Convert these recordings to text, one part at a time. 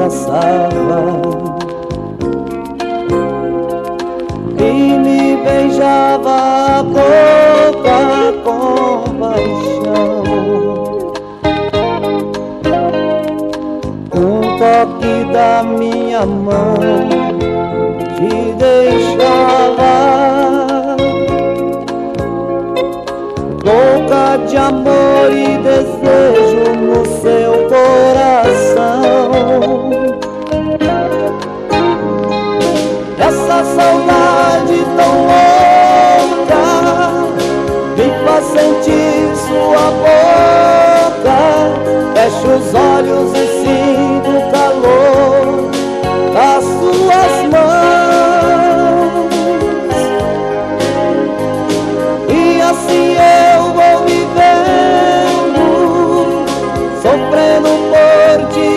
abraçava e me beijava a boca com paixão. Um toque da minha mão te deixava louca de amor e desejo no seu coração. Essa saudade tão louca me faz sentir sua boca. Fecho os olhos e sinto o calor das suas mãos. E assim eu vou vivendo, sofrendo por te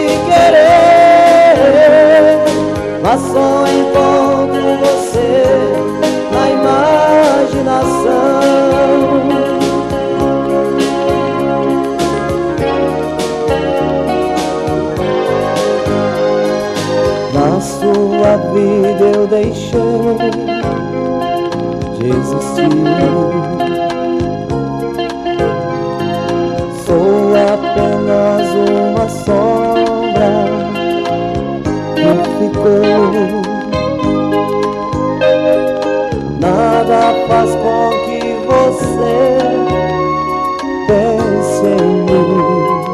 querer, mas só encontro você na imaginação. Na sua vida eu deixei de existir. Sou apenas uma sombra que ficou. Nada faz com que você pense em mim.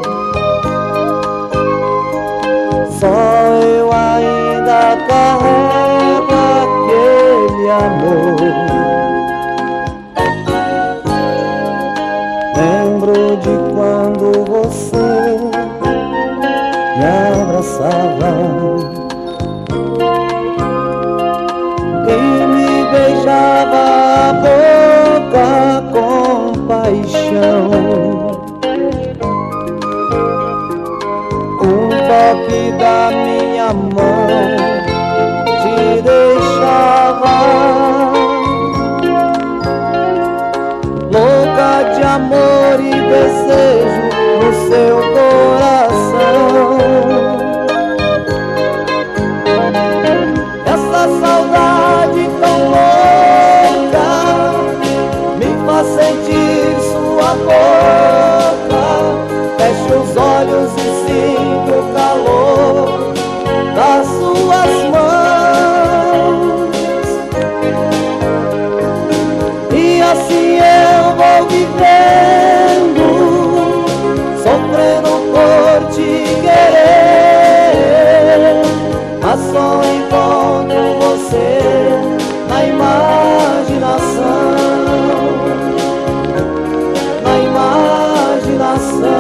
Só eu ainda carrego aquele amor. Lembro de quando você me abraçava e me beijava a boca com paixão. Um toque da minha mão te deixava louca de amor e desejo no seu coração. Essa saudade tão louca me faz sentir sua boca. Fecho os olhos e sinto o calor das suas mãos. E assim eu vou vivendo, sofrendo por te querer, mas só encontro você na imaginação, na imaginação.